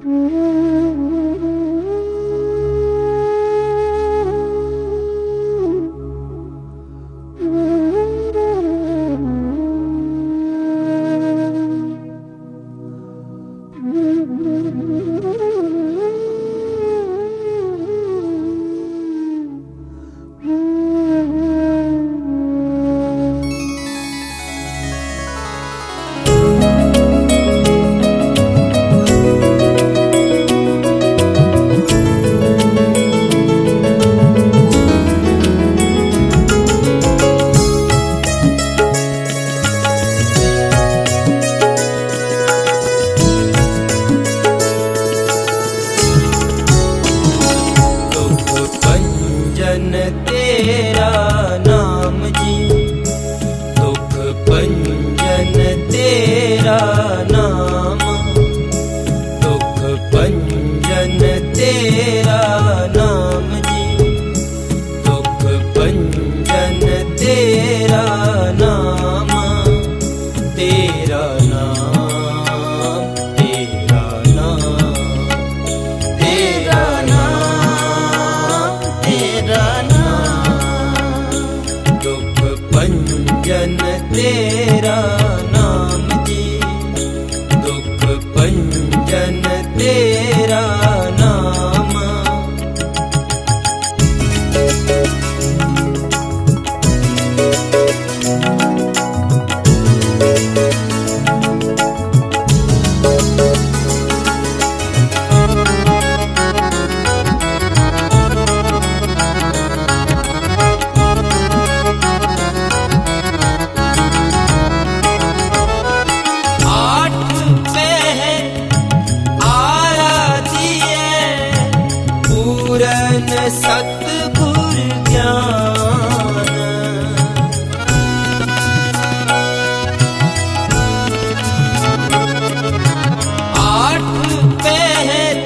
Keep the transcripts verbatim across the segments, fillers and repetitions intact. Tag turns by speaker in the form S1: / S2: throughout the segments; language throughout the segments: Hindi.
S1: तेरा नाम जी, दुख पंजन तेरा नाम, दुख पंजन तेरा नाम जी, दुख पंजन तेरा नाम, तेरा नाम, तेरा नाम, तेरा नाम, तेरा नाम, दुख पंजन तेरा नाम जी, दुख पंजन तेरा नाम। पूरन सतगुर ज्ञान, आठ पहर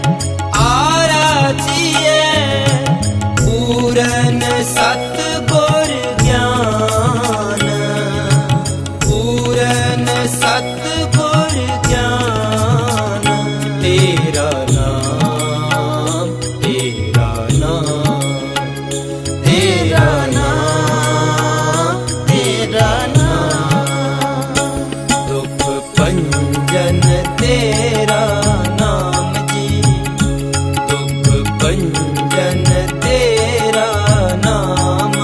S1: आराधिए पूरन सतगुर ज्ञान, पूरन सतगुर ज्ञान, तेरा नाम, तेरा नाम, तेरा नाम, तेरा नाम, दुख पंजन तेरा नाम जी, दुख पंजन तेरा नाम।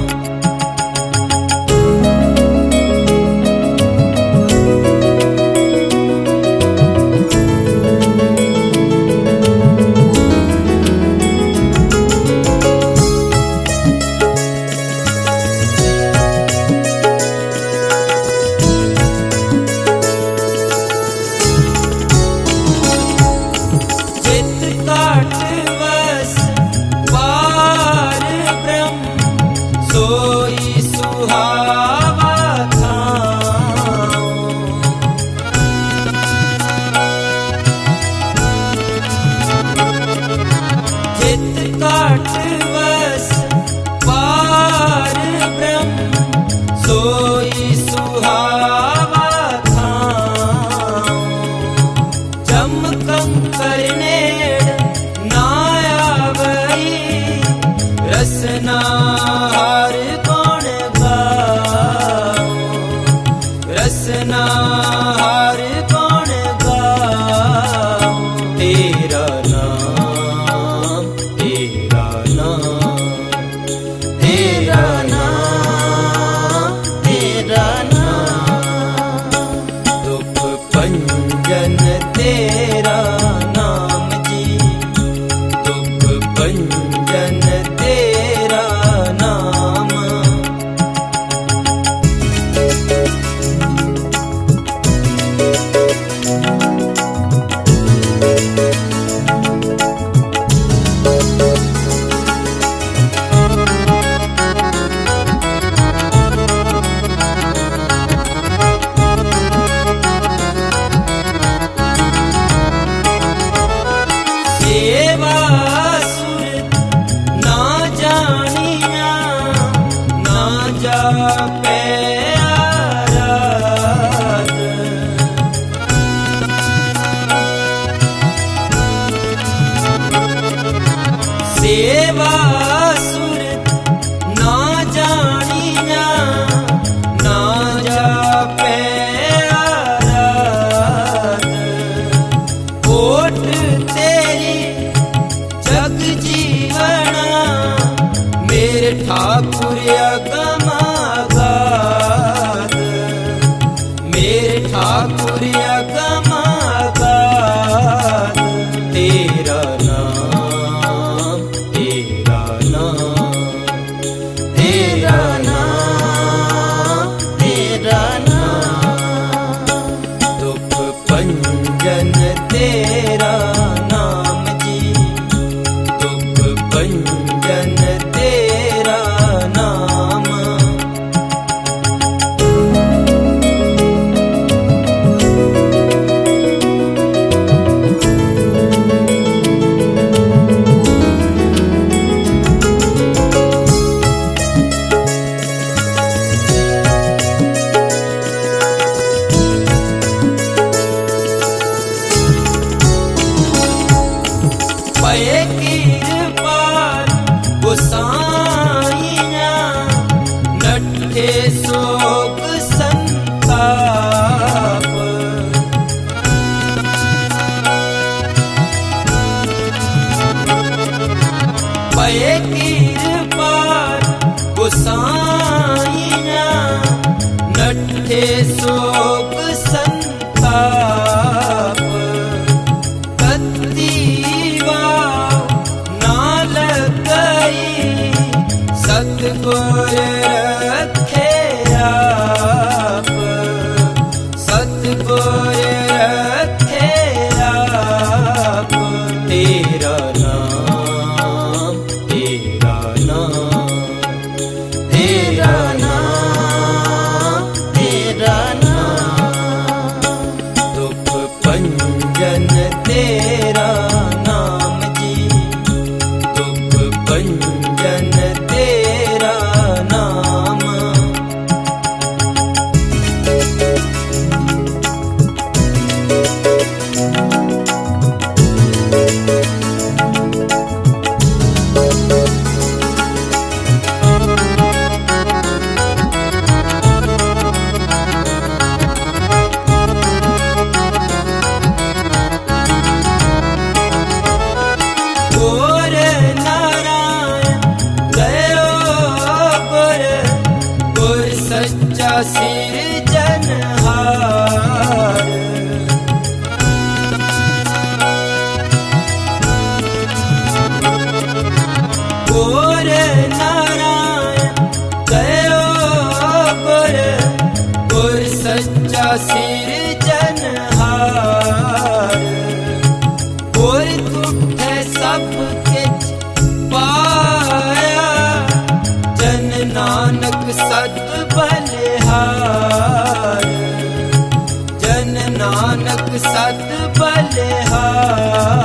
S1: सोई सुहावा थाओ, चित काट बस पार ब्रह्म, सोई सुहावा थाओ, चमकंकर नेड़ नाया वही रसना हार कौन गाओ, रसना हार कौन गाओ, तेरा नाम, तेरा नाम, तेरा नाम, तेरा नाम, दुख पंजन तेरा नाम जी, दुख पंजन तेरा नाम। देवा सुर ना जानिया ना जापे आराध ओट तेरी जग जीवना मेरे ठाकुर अगमागाध मेरे ठाकुर अगमागाध तेरा नाम तेरा नाम तेरा नाम तेरा नाम दुख पंजन तेरा नाम जी दुख पंजन तेरा नाम पए कृपाल गोसाइया नट्ठे शोक संताप पए कृपाल गोसाइया नट्ठे शोक संताप सतगुर रखे आप सतगुर रखे आप तेरा नाम तेरा नाम तेरा नाम तेरा नाम दुख पंजन तेरा नाम जी दुख पंजन तेरा नाम गोर नारायण गयो गुर गुर सच्चा सिरजनहार गोर नारायण गयो गुर गुर सच्चा सिरजनहार गुर तुठे सब किछ पाया जन नानक सत बलिहार जन नानक सत बलिहार